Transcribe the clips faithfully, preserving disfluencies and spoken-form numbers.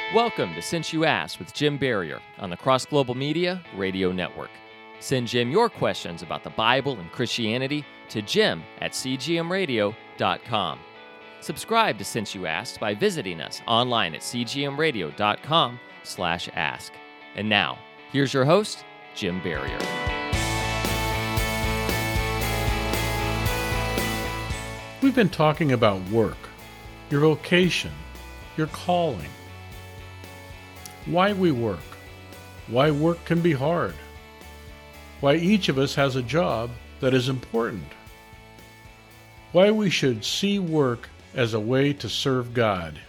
Welcome to Since You Asked with Jim Barrier on the Cross Global Media Radio Network. Send Jim your questions about the Bible and Christianity to jim at c g m radio dot com. Subscribe to Since You Asked by visiting us online at c g m radio dot com slash ask. And now, here's your host, Jim Barrier. We've been talking about work, your vocation, your calling, why we work, why work can be hard, why each of us has a job that is important, why we should see work as a way to serve God.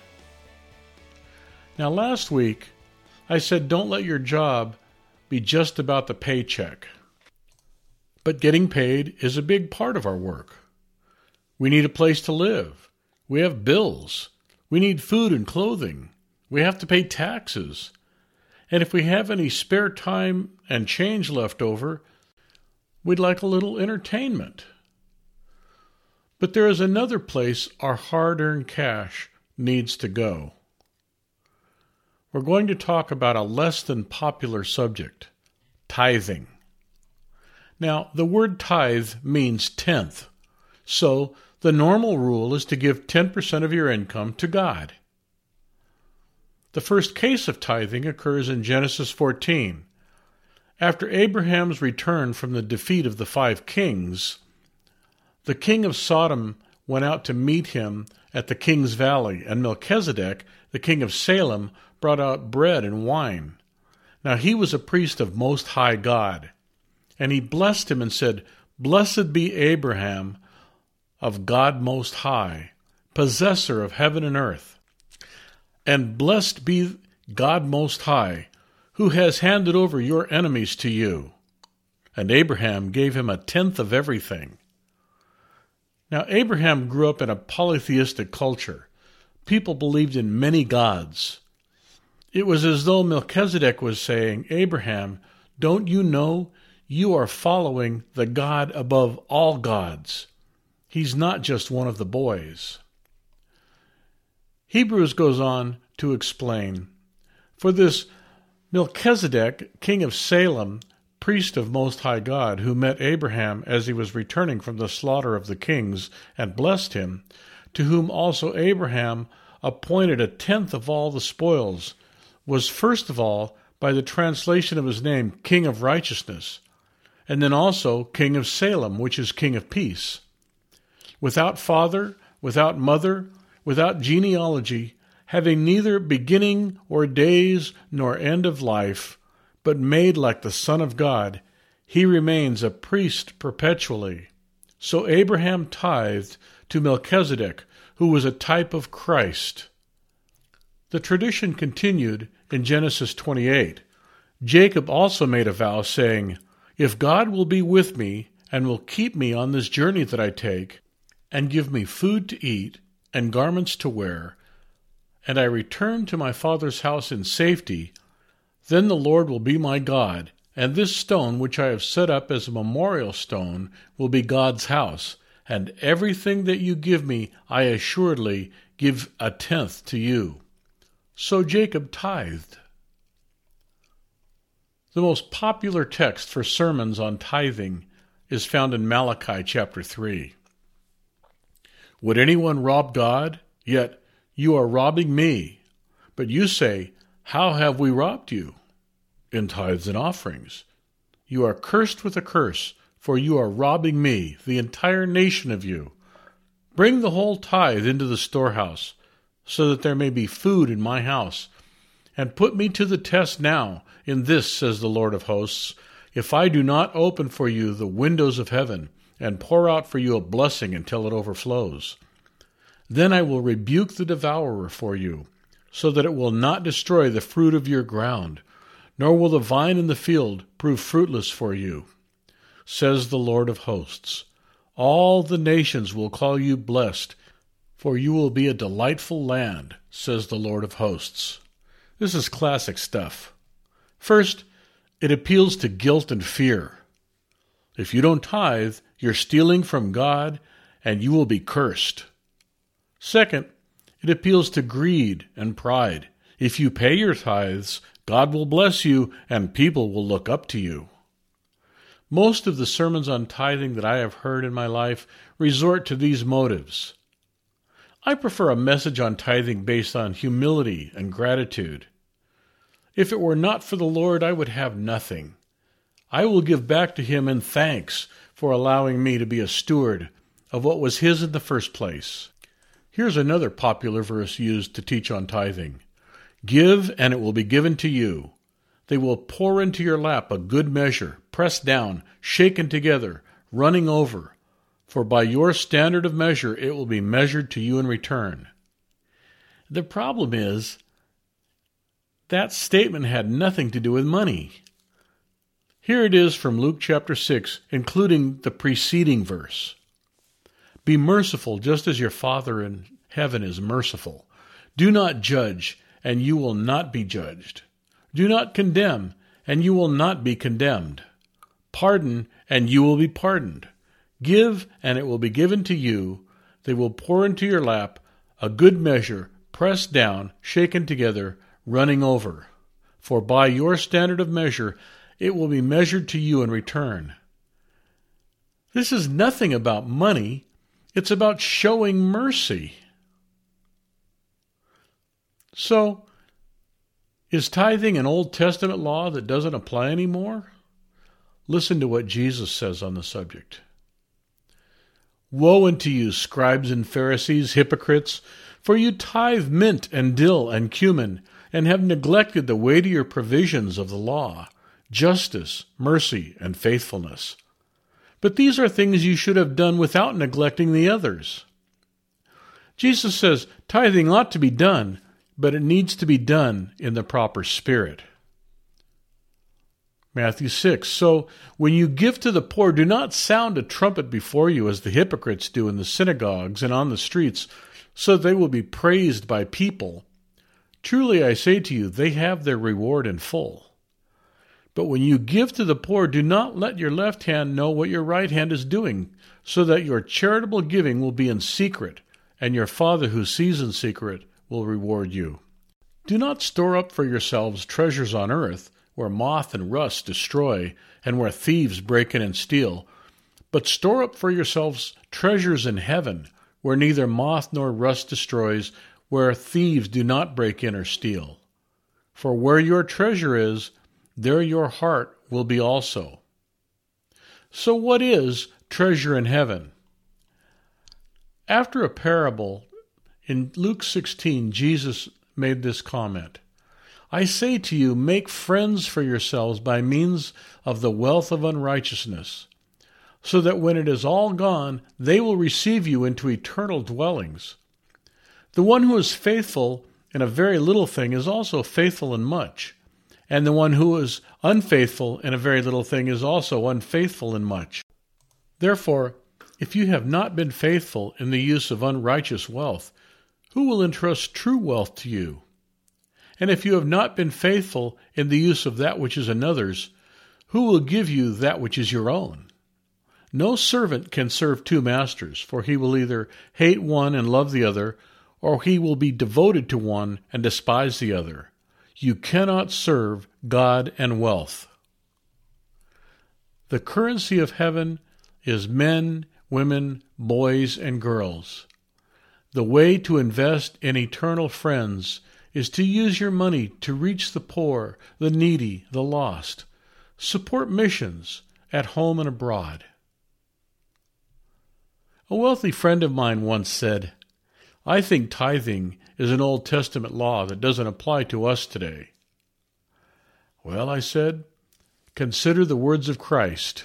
Now, last week, I said don't let your job be just about the paycheck. But getting paid is a big part of our work. We need a place to live. We have bills. We need food and clothing. We have to pay taxes. And if we have any spare time and change left over, we'd like a little entertainment. But there is another place our hard-earned cash needs to go. We're going to talk about a less than popular subject, tithing. Now, the word tithe means tenth, so the normal rule is to give ten percent of your income to God. The first case of tithing occurs in Genesis fourteen. After Abraham's return from the defeat of the five kings, the king of Sodom went out to meet him at the king's valley, and Melchizedek, the king of Salem, brought out bread and wine. Now he was a priest of Most High God, and he blessed him and said, "Blessed be Abraham of God Most High, possessor of heaven and earth. And blessed be God Most High, who has handed over your enemies to you." And Abraham gave him a tenth of everything. Now, Abraham grew up in a polytheistic culture. People believed in many gods. It was as though Melchizedek was saying, "Abraham, don't you know you are following the God above all gods? He's not just one of the boys." Hebrews goes on to explain, "For this Melchizedek, king of Salem, priest of Most High God, who met Abraham as he was returning from the slaughter of the kings and blessed him, to whom also Abraham appointed a tenth of all the spoils, was first of all, by the translation of his name, King of Righteousness, and then also King of Salem, which is King of Peace. Without father, without mother, without genealogy, having neither beginning or days nor end of life, but made like the Son of God, he remains a priest perpetually. So Abraham tithed to Melchizedek, who was a type of Christ." The tradition continued in Genesis twenty-eight. Jacob also made a vow, saying, "If God will be with me and will keep me on this journey that I take, and give me food to eat and garments to wear, and I return to my father's house in safety, then the Lord will be my God, and this stone which I have set up as a memorial stone will be God's house, and everything that you give me I assuredly give a tenth to you." So Jacob tithed. The most popular text for sermons on tithing is found in Malachi chapter three. "Would anyone rob God? Yet you are robbing me. But you say, 'How have we robbed you?' In tithes and offerings. You are cursed with a curse, for you are robbing me, the entire nation of you. Bring the whole tithe into the storehouse, so that there may be food in my house. And put me to the test now in this, says the Lord of hosts, if I do not open for you the windows of heaven, and pour out for you a blessing until it overflows. Then I will rebuke the devourer for you, so that it will not destroy the fruit of your ground, nor will the vine in the field prove fruitless for you, says the Lord of hosts. All the nations will call you blessed, for you will be a delightful land, says the Lord of hosts." This is classic stuff. First, it appeals to guilt and fear. If you don't tithe, you're stealing from God, and you will be cursed. Second, it appeals to greed and pride. If you pay your tithes, God will bless you and people will look up to you. Most of the sermons on tithing that I have heard in my life resort to these motives. I prefer a message on tithing based on humility and gratitude. If it were not for the Lord, I would have nothing. I will give back to him in thanks for allowing me to be a steward of what was his in the first place. Here's another popular verse used to teach on tithing. Give, and it will be given to you. They will pour into your lap a good measure, pressed down, shaken together, running over. For by your standard of measure it will be measured to you in return. The problem is, that statement had nothing to do with money. Here it is from Luke chapter six, including the preceding verse. Be merciful just as your Father in heaven is merciful. Do not judge, and you will not be judged. Do not condemn, and you will not be condemned. Pardon, and you will be pardoned. Give, and it will be given to you. They will pour into your lap a good measure, pressed down, shaken together, running over. For by your standard of measure, it will be measured to you in return. This is nothing about money. It's about showing mercy. So, is tithing an Old Testament law that doesn't apply anymore? Listen to what Jesus says on the subject. Woe unto you, scribes and Pharisees, hypocrites, for you tithe mint and dill and cumin, and have neglected the weightier provisions of the law, justice, mercy, and faithfulness. But these are things you should have done without neglecting the others. Jesus says tithing ought to be done, but it needs to be done in the proper spirit. Matthew six, so when you give to the poor, do not sound a trumpet before you as the hypocrites do in the synagogues and on the streets, so that they will be praised by people. Truly I say to you, they have their reward in full. But when you give to the poor, do not let your left hand know what your right hand is doing, so that your charitable giving will be in secret, and your Father who sees in secret will reward you. Do not store up for yourselves treasures on earth, where moth and rust destroy, and where thieves break in and steal, but store up for yourselves treasures in heaven, where neither moth nor rust destroys, where thieves do not break in or steal. For where your treasure is, there your heart will be also. So what is treasure in heaven? After a parable, in Luke sixteen, Jesus made this comment. I say to you, make friends for yourselves by means of the wealth of unrighteousness, so that when it is all gone, they will receive you into eternal dwellings. The one who is faithful in a very little thing is also faithful in much, and the one who is unfaithful in a very little thing is also unfaithful in much. Therefore, if you have not been faithful in the use of unrighteous wealth, who will entrust true wealth to you? And if you have not been faithful in the use of that which is another's, who will give you that which is your own? No servant can serve two masters, for he will either hate one and love the other, or he will be devoted to one and despise the other. You cannot serve God and wealth. The currency of heaven is men, women, boys, and girls. The way to invest in eternal friends is to use your money to reach the poor, the needy, the lost. Support missions at home and abroad. A wealthy friend of mine once said, I think tithing is an Old Testament law that doesn't apply to us today. Well, I said, consider the words of Christ.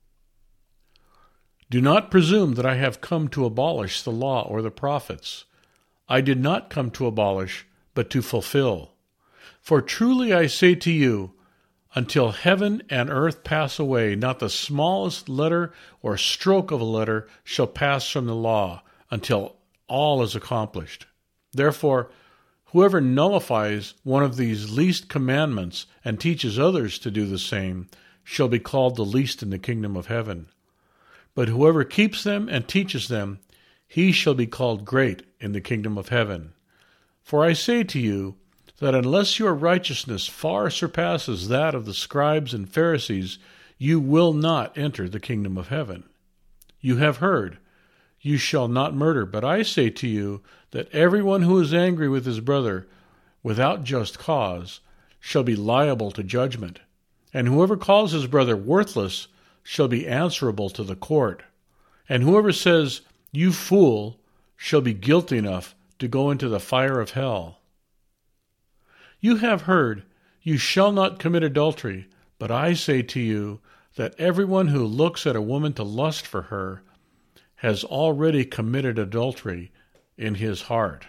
Do not presume that I have come to abolish the law or the prophets. I did not come to abolish, but to fulfill. For truly I say to you, until heaven and earth pass away, not the smallest letter or stroke of a letter shall pass from the law, until all is accomplished. Therefore, whoever nullifies one of these least commandments and teaches others to do the same shall be called the least in the kingdom of heaven. But whoever keeps them and teaches them, he shall be called great in the kingdom of heaven. For I say to you, that unless your righteousness far surpasses that of the scribes and Pharisees, you will not enter the kingdom of heaven. You have heard, you shall not murder, but I say to you that everyone who is angry with his brother without just cause shall be liable to judgment, and whoever calls his brother worthless shall be answerable to the court, and whoever says, you fool, shall be guilty enough to go into the fire of hell. You have heard, you shall not commit adultery, but I say to you that everyone who looks at a woman to lust for her has already committed adultery in his heart.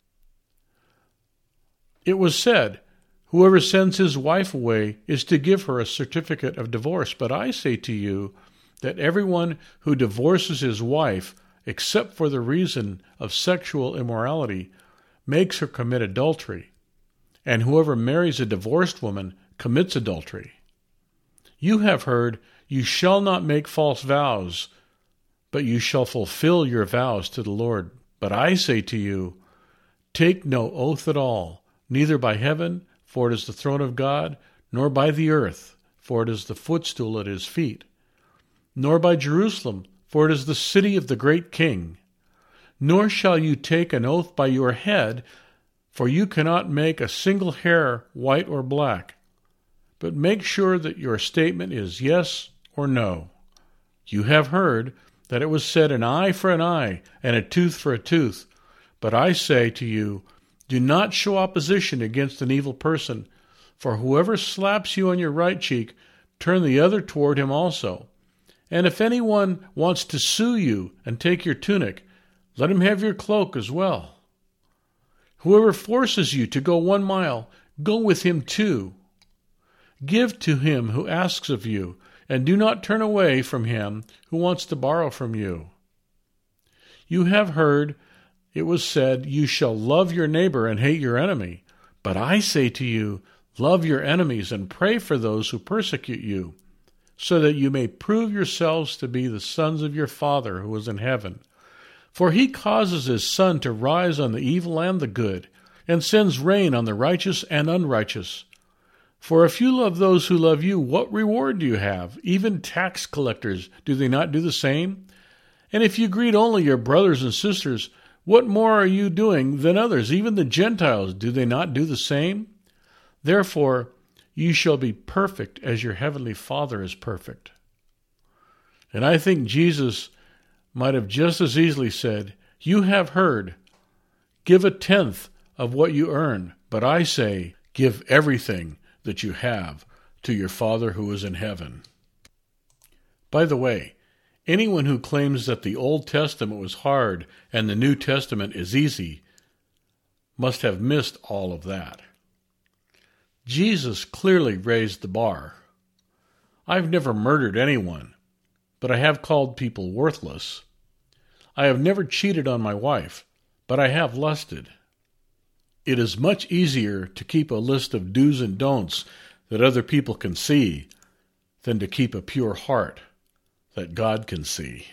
It was said, whoever sends his wife away is to give her a certificate of divorce, but I say to you that everyone who divorces his wife, except for the reason of sexual immorality, makes her commit adultery, and whoever marries a divorced woman commits adultery. You have heard, you shall not make false vows, but you shall fulfill your vows to the Lord. But I say to you, take no oath at all, neither by heaven, for it is the throne of God, nor by the earth, for it is the footstool at his feet, nor by Jerusalem, for it is the city of the great King. Nor shall you take an oath by your head, for you cannot make a single hair white or black. But make sure that your statement is yes or no. You have heard that it was said, an eye for an eye, and a tooth for a tooth. But I say to you, do not show opposition against an evil person, for whoever slaps you on your right cheek, turn the other toward him also. And if anyone wants to sue you and take your tunic, let him have your cloak as well. Whoever forces you to go one mile, go with him two. Give to him who asks of you, and do not turn away from him who wants to borrow from you. You have heard it was said, you shall love your neighbor and hate your enemy. But I say to you, love your enemies and pray for those who persecute you, so that you may prove yourselves to be the sons of your Father who is in heaven. For he causes his sun to rise on the evil and the good, and sends rain on the righteous and unrighteous. For if you love those who love you, what reward do you have? Even tax collectors, do they not do the same? And if you greet only your brothers and sisters, what more are you doing than others? Even the Gentiles, do they not do the same? Therefore, you shall be perfect as your heavenly Father is perfect. And I think Jesus might have just as easily said, you have heard, give a tenth of what you earn, but I say, give everything that you have to your Father who is in heaven. By the way, anyone who claims that the Old Testament was hard and the New Testament is easy must have missed all of that. Jesus clearly raised the bar. I've never murdered anyone, but I have called people worthless. I have never cheated on my wife, but I have lusted. It is much easier to keep a list of do's and don'ts that other people can see than to keep a pure heart that God can see.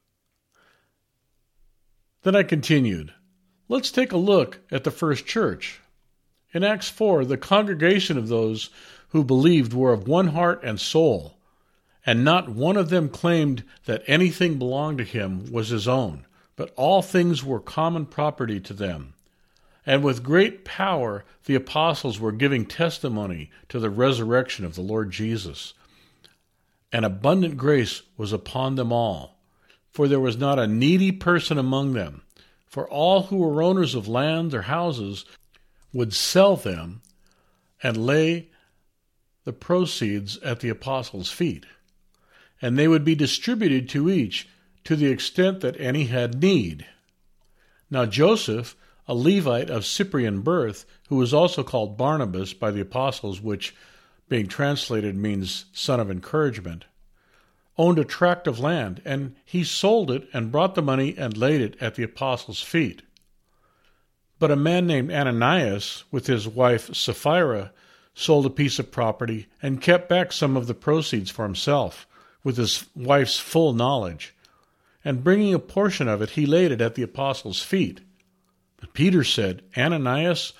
Then I continued, let's take a look at the first church. In Acts four, the congregation of those who believed were of one heart and soul, and not one of them claimed that anything belonged to him was his own, but all things were common property to them. And with great power the apostles were giving testimony to the resurrection of the Lord Jesus. And abundant grace was upon them all, for there was not a needy person among them, for all who were owners of land or houses would sell them and lay the proceeds at the apostles' feet, and they would be distributed to each to the extent that any had need. Now Joseph, a Levite of Cyprian birth, who was also called Barnabas by the apostles, which, being translated, means son of encouragement, owned a tract of land, and he sold it and brought the money and laid it at the apostles' feet. But a man named Ananias, with his wife Sapphira, sold a piece of property and kept back some of the proceeds for himself, with his wife's full knowledge. And bringing a portion of it, he laid it at the apostles' feet. But Peter said, Ananias,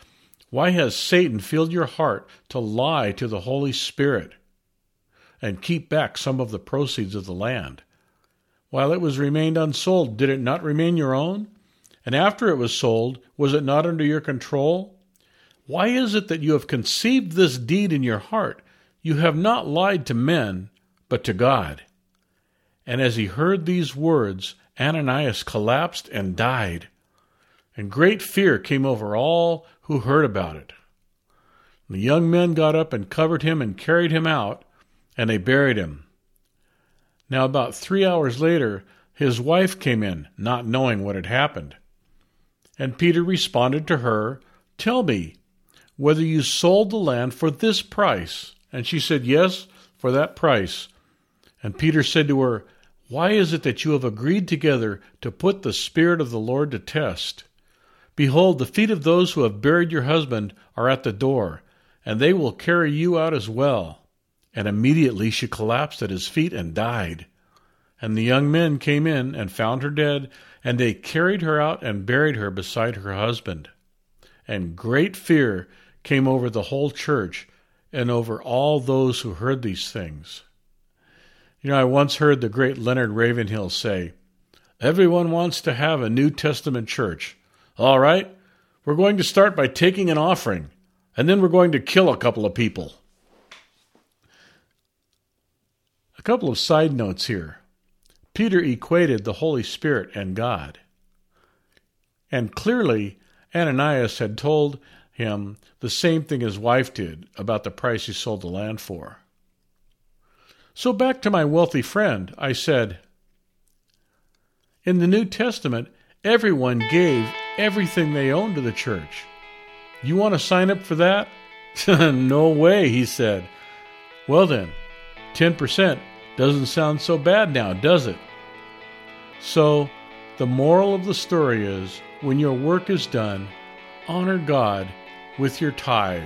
Why has Satan filled your heart to lie to the Holy Spirit and keep back some of the proceeds of the land? While it was remained unsold, did it not remain your own? And after it was sold, was it not under your control? Why is it that you have conceived this deed in your heart? You have not lied to men, but to God. And as he heard these words, Ananias collapsed and died. And great fear came over all who heard about it. The young men got up and covered him and carried him out, and they buried him. Now about three hours later, his wife came in, not knowing what had happened. And Peter responded to her, "Tell me, whether you sold the land for this price." And she said, "Yes, for that price." And Peter said to her, "Why is it that you have agreed together to put the Spirit of the Lord to test? Behold, the feet of those who have buried your husband are at the door, and they will carry you out as well." And immediately she collapsed at his feet and died. And the young men came in and found her dead, and they carried her out and buried her beside her husband. And great fear came over the whole church and over all those who heard these things. You know, I once heard the great Leonard Ravenhill say, "Everyone wants to have a New Testament church. All right, we're going to start by taking an offering, and then we're going to kill a couple of people." A couple of side notes here. Peter equated the Holy Spirit and God. And clearly, Ananias had told him the same thing his wife did about the price he sold the land for. So back to my wealthy friend, I said, in the New Testament, everyone gave everything they owned to the church. You want to sign up for that? No way, he said. Well then, ten percent doesn't sound so bad now, does it? So, the moral of the story is, when your work is done, honor God with your tithe.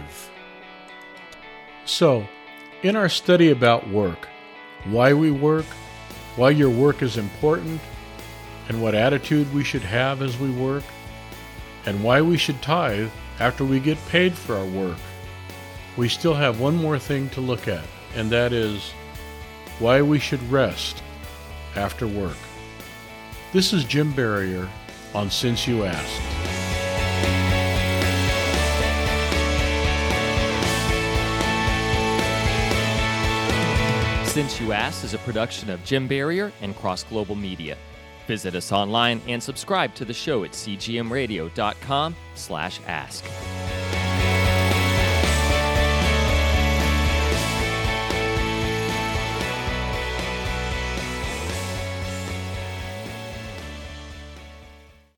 So, in our study about work, why we work, why your work is important, and what attitude we should have as we work, and why we should tithe after we get paid for our work, we still have one more thing to look at, and that is why we should rest after work. This is Jim Barrier on Since You Asked. Since You Asked is a production of Jim Barrier and Cross Global Media. Visit us online and subscribe to the show at c g m radio dot com slash ask.